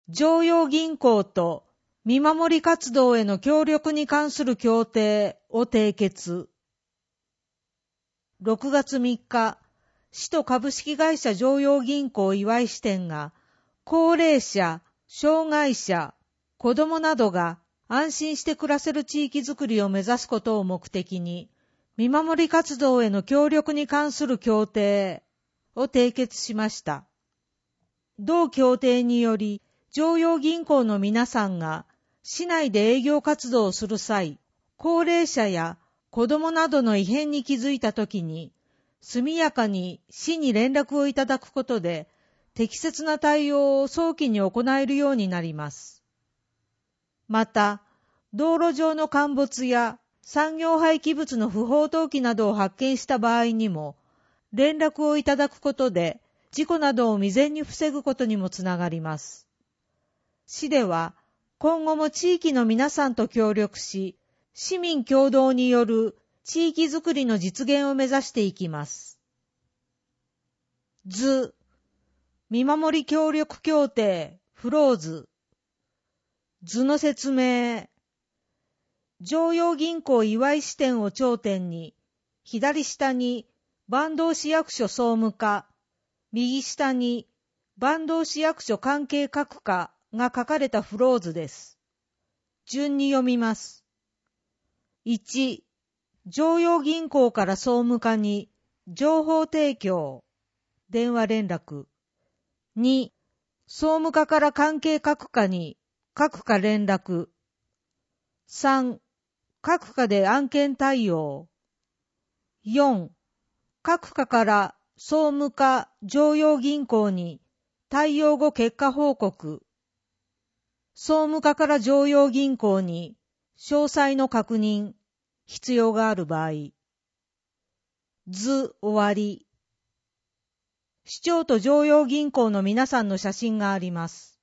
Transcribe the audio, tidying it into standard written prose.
常陽銀行と見守り活動への協力に関する協定を締結。6月3日、使途株式会社常陽銀行岩井支店が、高齢者、障害者、子どもなどが安心して暮らせる地域づくりを目指すことを目的に、見守り活動への協力に関する協定を締結しました。同協定により、常陽銀行の皆さんが市内で営業活動をする際、高齢者や子どもなどの異変に気づいたときに、速やかに市に連絡をいただくことで、適切な対応を早期に行えるようになります。また、道路上の陥没や産業廃棄物の不法投棄などを発見した場合にも、連絡をいただくことで、事故などを未然に防ぐことにもつながります。市では、今後も地域の皆さんと協力し、市民共同による地域づくりの実現を目指していきます。図、見守り協力協定、フローズ。図の説明。常陽銀行岩井支店を頂点に、左下に坂東市役所総務課、右下に坂東市役所関係各課が書かれたフローズです。順に読みます。1、常陽銀行から総務課に情報提供、電話連絡。2、総務課から関係各課に各課連絡。3、各課で案件対応。4、各課から総務課常陽銀行に対応後結果報告。総務課から常陽銀行に詳細の確認、必要がある場合。図終わり。市長と常陽銀行の皆さんの写真があります。